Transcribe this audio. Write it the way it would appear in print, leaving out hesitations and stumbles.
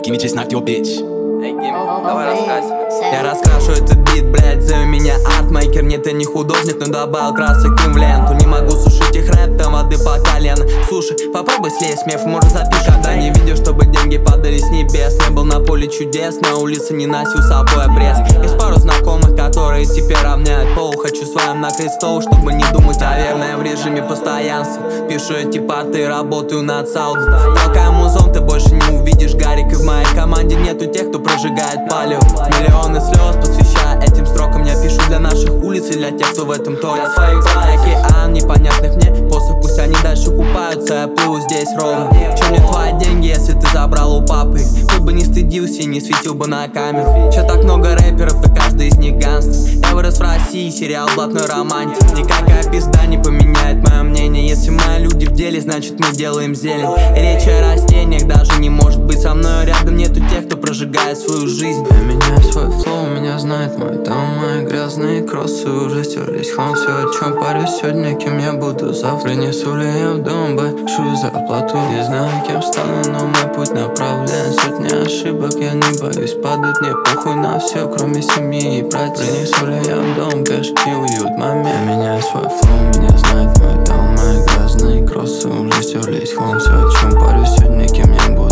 give me just knocked your bitch. Эй, Гимми, давай рассказывай. Я раскрашу этот бит, блядь, зови меня артмейкер. Нет, я не художник, но добавил красок им в ленту. Не могу сушить их рэп, там воды по колено. Слушай, попробуй слезть, смех, может запишешь. Когда не видел, чтобы деньги падали с небес. Не был на поле чудес, на улице не носил с собой обрез. Есть пару знакомых, которые теперь равняют пол. Хочу с вами накрыть стол, чтобы не думать о верное в режиме постоянства. Пишу эти парты, работаю над саудом. Толкаю музон, ты больше не увидишь Гарик. И в моей команде нету тех, кто прожигает палево. Миллионы слез посвящая этим строкам. Я пишу для наших улиц и для тех, кто в этом тоне. Океан непонятных мне способ, пусть они дальше купаются, я плыву здесь ровно. Чем мне твои деньги, если ты забрал у папы? Кто бы не стыдился и не светил бы на камеру. Чё так много рэперов и каждый из них гангстер. Я вырос в России, сериал блатной романтик. Никакая пизда не поменяет мое мнение. Если мои люди в деле, значит мы делаем зелень. Речь о растениях даже не может быть со мной рядом. Нету тех, кто прожигает свою жизнь. Я меняю свой флоу, меня знает мой дом. Мои грязные кроссы уже стерлись хлам. Все, о чем парюсь сегодня, кем я буду завтра. Принесу ли я в дом большую зарплату? Не знаю, кем стану, но мой путь направлен. Сотни ошибок, я не боюсь падать. Мне похуй на все, кроме семьи и братьев. Принесу ли я в дом кэш и уют момент. Я меняю свой флоу, меня знает мой дом. Мои грязные кроссы уже стерлись хлам. Все, о чем парюсь сегодня, кем я буду